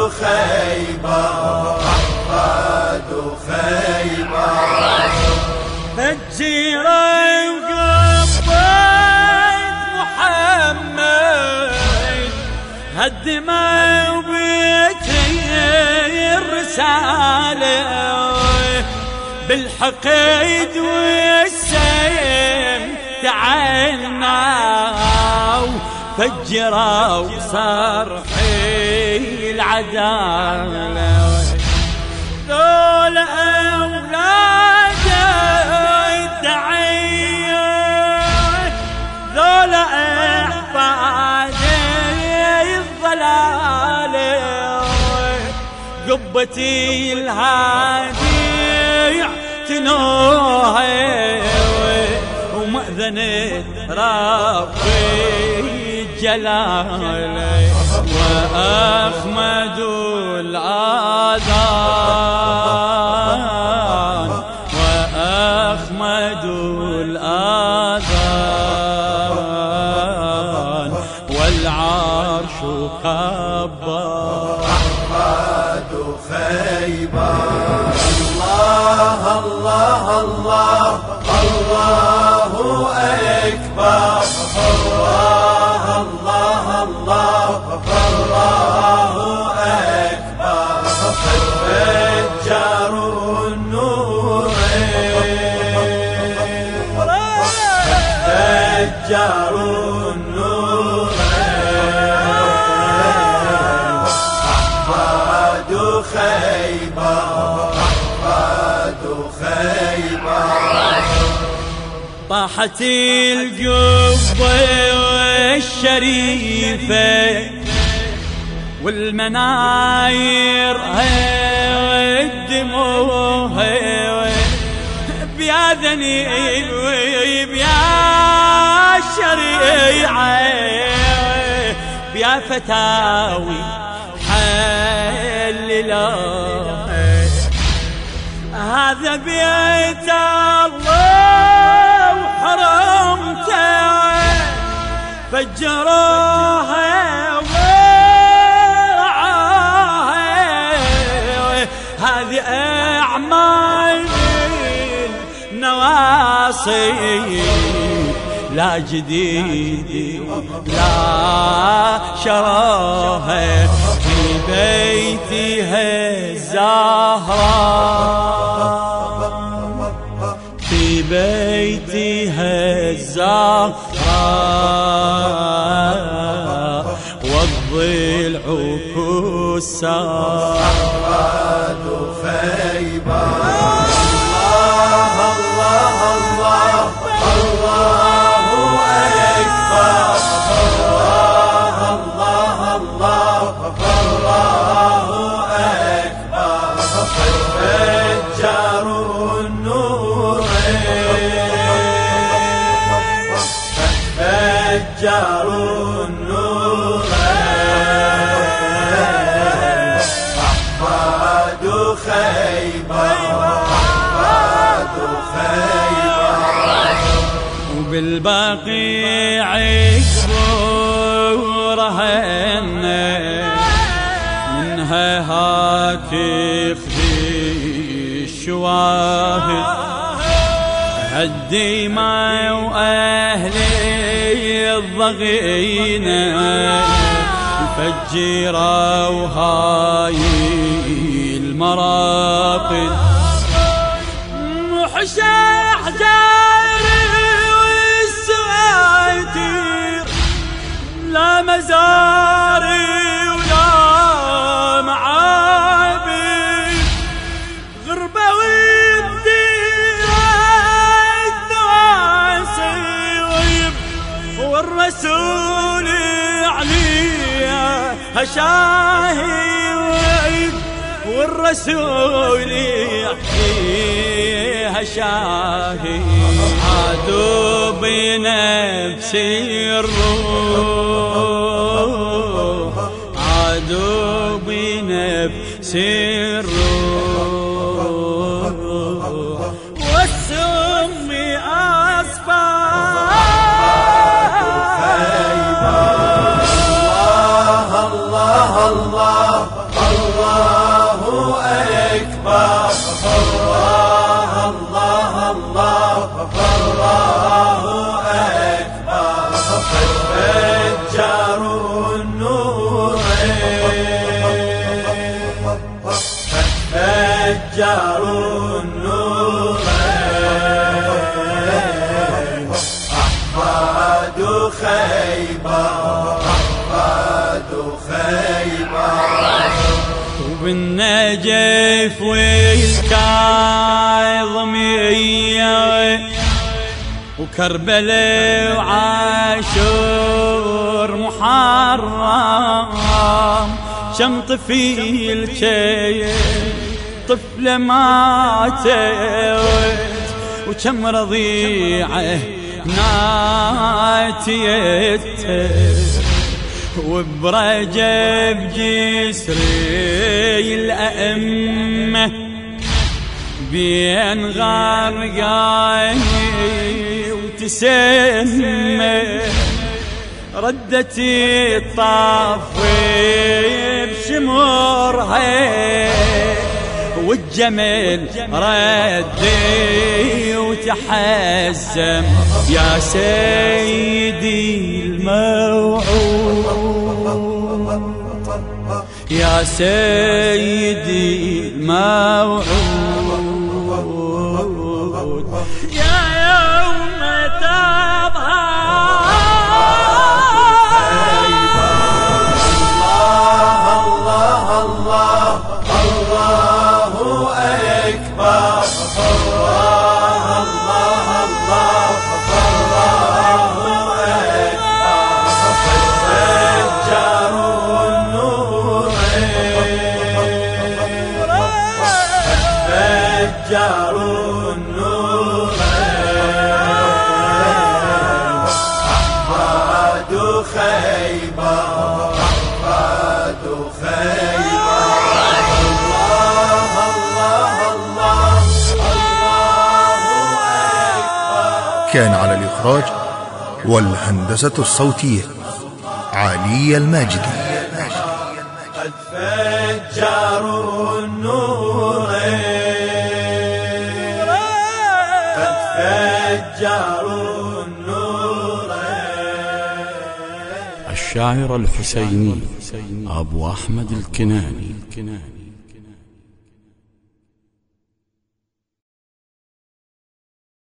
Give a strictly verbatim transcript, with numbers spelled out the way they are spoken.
خيبر أحفاد خيبر الجيرة وقبيت محمد هالدماء وبيتي الرسالة بالحقيد والسيم تعالنا فجروا وصار حي العدالة ذول أولاد الدعية ذول أحفاد الضلالة قبتي الهادي اعتنوها ومأذنة ربي جلاله وأخمد الآذان وأخمد الآذان والعرش كبر أحفاد خيبر الله الله الله الله أكبر الله الله الله الله أكبر فجروا النورين فجروا النورين أحفاد خيبر أحفاد خيبر طاحت القبة الشريفة والمناير هدموها بيا ذنيب بيا شريعة بيا فتاوي حللوها هذا بيت الله وحرمته فجروها ورعاها هذه أعمال النواصي لا جديد لا شراها في بيتها الزهراء في بيتها الزهراء والضلع كسار أحفاد خيبر الله الله الله الله أكبر الله الله الله الله أكبر فجروا النورين فجروا النورين أحفاد خيبر أحفاد خيبر وبالبقيع يكبرهن منها هاتف ذي الشواهد هالدماء وأهلي الضغينة فجروا هاي المراقد محشى حجاري والسواتير لا مزاري ولا معابد غربة والرسول عليها شاهد والرسول عليها شاهد عادوا بنفس الروح عادوا بنفس الروح والسم أصفى الله الله الله الله أكبر الله الله الله الله أكبر فجروا النورين فجروا النورين أحفاد خيبر أحفاد خيبر وبالنجف والكاظمية وكربلاء وعاشور محرم شم طفيل كي طفلة ماتت وكم رضيعة ناتيت وبرجب جسري الأئمة بين غرقاي وتسمى ردتي الطافي بشمرها والجمل ردي وتحزم يا سيدي الموعود يا سيدي الموعود يا يوم تظهر الله الله الله أكبر الله الله الله الله أكبر فجروا النورين فجروا النورين أحفاد خيبر أحفاد خيبر الله الله الله الله أكبر. كان على الإخراج والهندسة الصوتية علي الماجدي. قد فجروا النورين قد فجروا النورين. الشاعر الحسيني أبو أحمد الكناني.